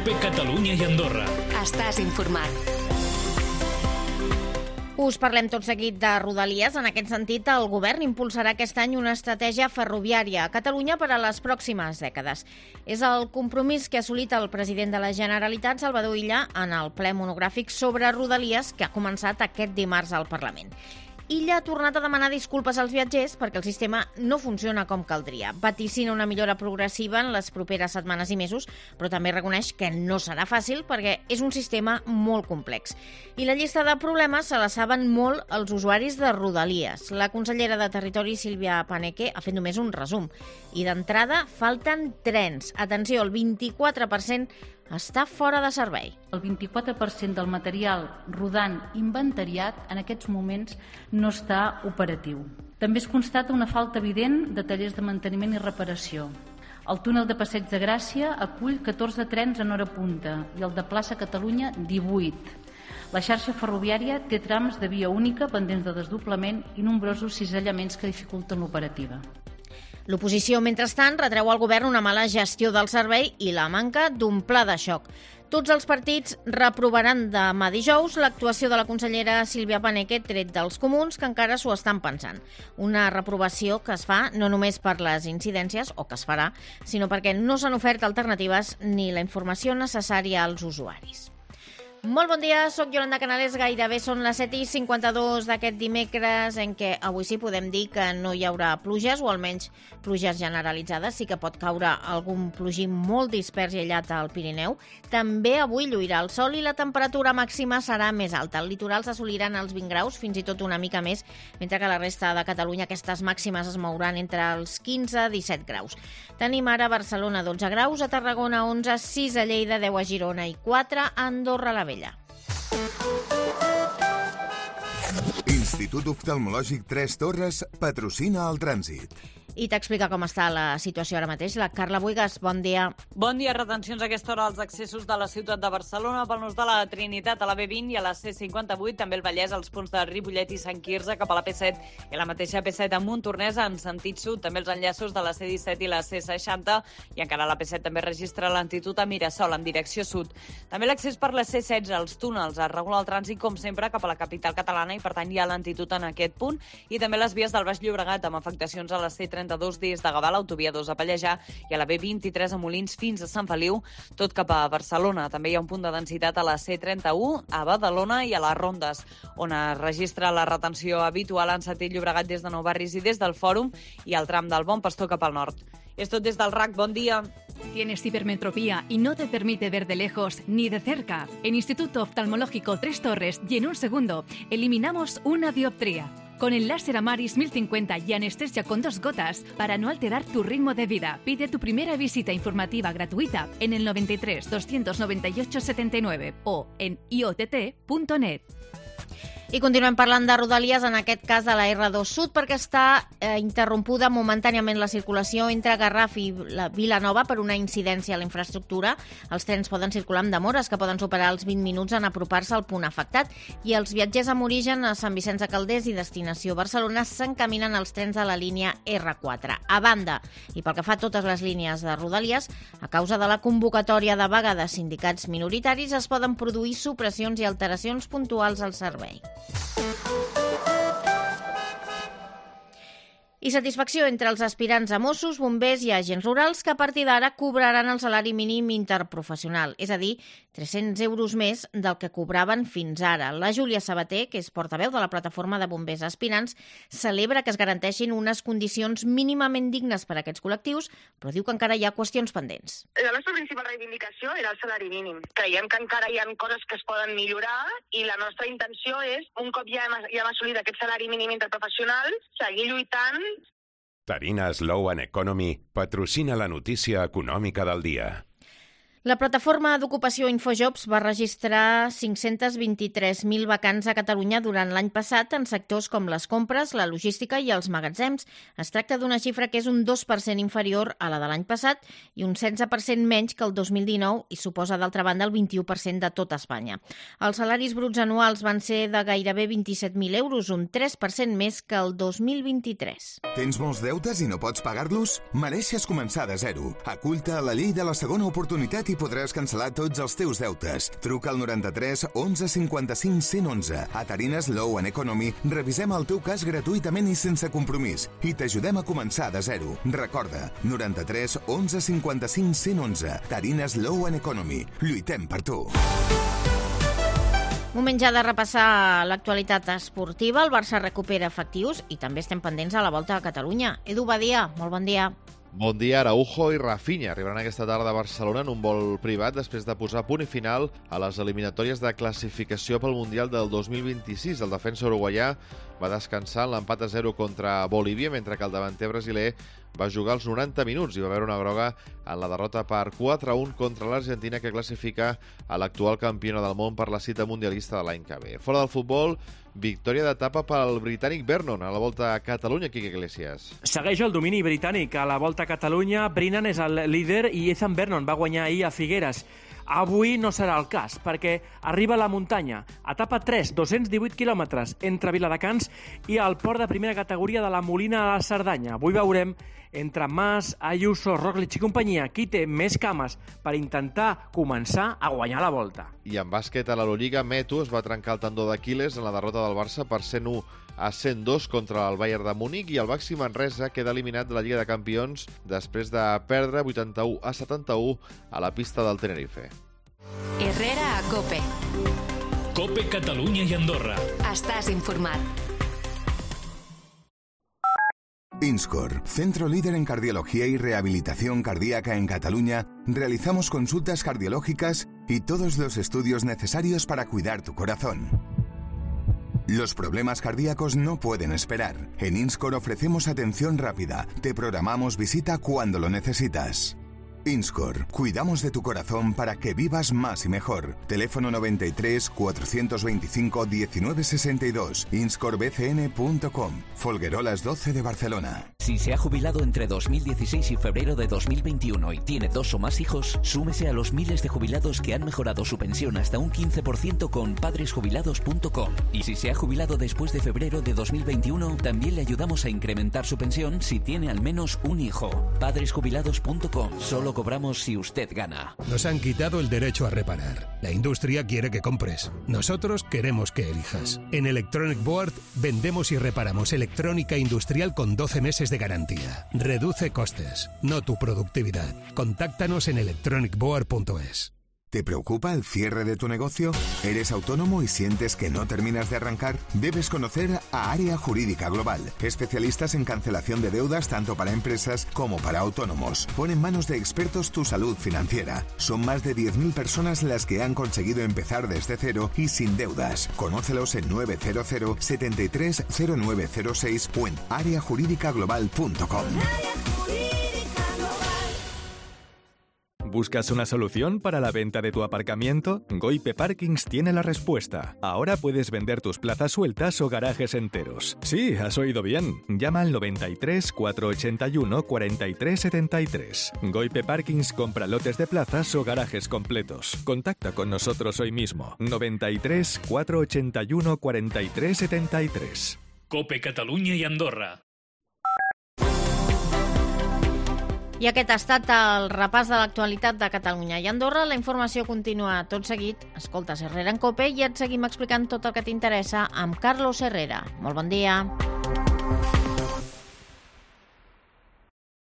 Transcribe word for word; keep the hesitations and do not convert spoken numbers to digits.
Cope Catalunya i Andorra. Estàs informat. Us parlem tot seguit de Rodalies. En aquest sentit, el govern impulsarà aquest any una estratègia ferroviària a Catalunya per a les pròximes dècades. És el compromís que ha assolit el president de la Generalitat, Salvador Illa, en el ple monogràfic sobre Rodalies que ha començat aquest dimarts al Parlament. Illa ha tornat a demanar disculpes als viatgers perquè el sistema no funciona com caldria. Vaticina una millora progressiva en les properes setmanes i mesos, però també reconeix que no serà fàcil perquè és un sistema molt complex. I la llista de problemes se la saben molt els usuaris de Rodalies. La consellera de Territori, Sílvia Paneque, ha fet només un resum. I d'entrada, falten trens. Atenció, el vint-i-quatre per cent està fora de servei. El vint-i-quatre per cent del material rodant inventariat en aquests moments no està operatiu. També es constata una falta evident de tallers de manteniment i reparació. El túnel de Passeig de Gràcia acull catorze trens en hora punta i el de Plaça Catalunya divuit. La xarxa ferroviària té trams de via única pendents de desdoblament i nombrosos cisellaments que dificulten l'operativa. L'oposició, mentrestant, retreu al govern una mala gestió del servei i la manca d'un pla de xoc. Tots els partits reprovaran demà dijous l'actuació de la consellera Sílvia Paneque, tret dels comuns, que encara s'ho estan pensant. Una reprovació que es fa no només per les incidències, o que es farà, sinó perquè no s'han ofert alternatives ni la informació necessària als usuaris. Molt bon dia, soc Yolanda Canales, gairebé són les set i cinquanta-dos d'aquest dimecres, en què avui sí podem dir que no hi haurà pluges, o almenys pluges generalitzades. Sí que pot caure algun plogí molt dispers i aïllat al Pirineu. També avui lluirà el sol i la temperatura màxima serà més alta. Al litoral s'assoliran els vint graus, fins i tot una mica més, mentre que a la resta de Catalunya aquestes màximes es mouran entre els quinze i disset graus. Tenim ara a Barcelona dotze graus, a Tarragona onze, sis a Lleida, deu a Girona i quatre a Andorra la Vella. Institut Oftalmològic Tres Torres patrocina el trànsit. I t'explica com està la situació ara mateix la Carla Buigas. Bon dia. Bon dia. Retencions a aquesta hora als accessos de la ciutat de Barcelona pel nus de la Trinitat a la B vint i a la C cinquanta-vuit, també el Vallès als punts de Ripollet i Sant Quirze cap a la P set i la mateixa P set a Montornès en sentit sud, també els enllaços de la C disset i la C seixanta i encara la P set també registra lentitud a Mirasol en direcció sud. També l'accés per la C setze als túnels es regula el trànsit com sempre cap a la capital catalana i per tant hi ha lentitud en aquest punt i també les vies del Baix Llobregat amb afectacions a la C trenta-dos des de Gavà, l'autovia dos a Pallejà i a la B vint-i-tres a Molins fins a Sant Feliu, tot cap a Barcelona. També hi ha un punt de densitat a la C trenta-u, a Badalona i a les Rondes, on es registra la retenció habitual en sentit Llobregat des de Nou Barris i des del Fòrum i el tram del Bon Pastor cap al nord. És tot des del R A C. Bon dia. ¿Tienes hipermetropía y no te permite ver de lejos ni de cerca? En Instituto Oftalmológico Tres Torres y en un segundo eliminamos una dioptría. Con el láser Amaris mil cincuenta y anestesia con dos gotas para no alterar tu ritmo de vida. Pide tu primera visita informativa gratuita en el noventa y tres, doscientos noventa y ocho, setenta y nueve o en i o t t punto net. I continuem parlant de Rodalies, en aquest cas de la R dos Sud, perquè està eh, interrompuda momentàniament la circulació entre Garraf i la Vilanova per una incidència a la infraestructura. Els trens poden circular amb demores que poden superar els vint minuts en apropar-se al punt afectat i els viatgers amb origen a Sant Vicenç de Calders i destinació Barcelona s'encaminen als trens de la línia R quatre. A banda, i pel que fa a totes les línies de Rodalies, a causa de la convocatòria de vaga de sindicats minoritaris es poden produir supressions i alteracions puntuals al servei. I satisfacció entre els aspirants a Mossos, bombers i agents rurals que a partir d'ara cobraran el salari mínim interprofessional, és a dir, tres-cents euros més del que cobraven fins ara. La Júlia Sabater, que és portaveu de la plataforma de bombers aspirants, celebra que es garanteixin unes condicions mínimament dignes per a aquests col·lectius, però diu que encara hi ha qüestions pendents. La nostra principal reivindicació era el salari mínim. Creiem que encara hi ha coses que es poden millorar i la nostra intenció és, un cop ja hem, ja hem assolit aquest salari mínim interprofessional, seguir lluitant. Tarina Slow and Economy patrocina la notícia econòmica del dia. La plataforma d'ocupació Infojobs va registrar cinc-cents vint-i-tres mil vacants a Catalunya durant l'any passat en sectors com les compres, la logística i els magatzems. Es tracta d'una xifra que és un dos per cent inferior a la de l'any passat i un setze per cent menys que el dos mil dinou i suposa, d'altra banda, el vint-i-u per cent de tot Espanya. Els salaris bruts anuals van ser de gairebé vint-i-set mil euros, un tres per cent més que el dos mil vint-i-tres. Tens molts deutes i no pots pagar-los? Mereixes començar de zero. Acull-te a la llei de la segona oportunitat i podràs cancel·lar tots els teus deutes. Truca al noranta-tres onze cinquanta-cinc cent onze. A Tarines Law and Economy revisem el teu cas gratuïtament i sense compromís i t'ajudem a començar de zero. Recorda, noranta-tres onze cinquanta-cinc cent onze. Tarines Law and Economy. Lluitem per tu. Moment ja de repassar l'actualitat esportiva. El Barça recupera efectius i també estem pendents a la Volta a Catalunya. Edu Badia, molt bon dia. Bon dia, Araujo i Rafinha arribaran aquesta tarda a Barcelona en un vol privat després de posar punt i final a les eliminatòries de classificació pel Mundial del dos mil vint-i-sis. El defensa uruguaià va descansar en l'empat a zero contra Bolívia, mentre que el davanter brasiler va jugar els noranta minuts i va veure una groga en la derrota per quatre a un contra l'Argentina, que classifica a l'actual campiona del món per la cita mundialista de l'any que ve. Fora del futbol, victòria d'etapa pel britànic Vernon a la Volta a Catalunya, Quique Iglesias. Segueix el domini britànic a la Volta a Catalunya. Brennan és el líder i Ethan Vernon va guanyar ahir a Figueres. Avui no serà el cas, perquè arriba a la muntanya, etapa tres, dos-cents divuit quilòmetres, entre Viladecans i el port de primera categoria de la Molina a la Cerdanya. Avui veurem entre Mas, Ayuso, Roglic i companyia qui té més cames per intentar començar a guanyar la Volta. I en bàsquet a l'Eurolliga, Metu es va trencar el tendó d'Aquiles en la derrota del Barça per cent u a cent dos contra el Bayern de Múnich, i el Baxi Manresa queda eliminat de la Lliga de Campions després de perdre vuitanta-u a setanta-u a la pista del Tenerife. Herrera a COPE. COPE Catalunya i Andorra. Estàs informat. INSCOR, centro líder en cardiología y rehabilitación cardíaca en Cataluña, realizamos consultas cardiológicas y todos los estudios necesarios para cuidar tu corazón. Los problemas cardíacos no pueden esperar. En INSCOR ofrecemos atención rápida. Te programamos visita cuando lo necesitas. INSCOR, cuidamos de tu corazón para que vivas más y mejor. Teléfono noventa y tres, cuatrocientos veinticinco, diecinueve sesenta y dos. inscor b c n punto com. Folguerolas doce de Barcelona. Si se ha jubilado entre dos mil dieciséis y febrero de dos mil veintiuno y tiene dos o más hijos, súmese a los miles de jubilados que han mejorado su pensión hasta un quince por ciento con padres jubilados punto com. Y si se ha jubilado después de febrero de dos mil veintiuno, también le ayudamos a incrementar su pensión si tiene al menos un hijo. padres jubilados punto com. Solo cobramos si usted gana. Nos han quitado el derecho a reparar. La industria quiere que compres. Nosotros queremos que elijas. En Electronic Board vendemos y reparamos electrónica industrial con doce meses de garantía. Reduce costes, no tu productividad. Contáctanos en electronic board punto es. ¿Te preocupa el cierre de tu negocio? ¿Eres autónomo y sientes que no terminas de arrancar? Debes conocer a Área Jurídica Global, especialistas en cancelación de deudas tanto para empresas como para autónomos. Pon en manos de expertos tu salud financiera. Son más de diez mil personas las que han conseguido empezar desde cero y sin deudas. Conócelos en nueve cero cero, setenta y tres, cero nueve cero seis o en área jurídica global punto com. ¿Buscas una solución para la venta de tu aparcamiento? Goipe Parkings tiene la respuesta. Ahora puedes vender tus plazas sueltas o garajes enteros. Sí, has oído bien. Llama al noventa y tres, cuatrocientos ochenta y uno, cuarenta y tres setenta y tres. Goipe Parkings compra lotes de plazas o garajes completos. Contacta con nosotros hoy mismo. noventa y tres, cuatrocientos ochenta y uno, cuarenta y tres setenta y tres. COPE Catalunya i Andorra. I aquest ha estat el repàs de l'actualitat de Catalunya i Andorra. La informació continua tot seguit. Escoltes Herrera en COPE i et seguim explicant tot el que t'interessa amb Carlos Herrera. Molt bon dia.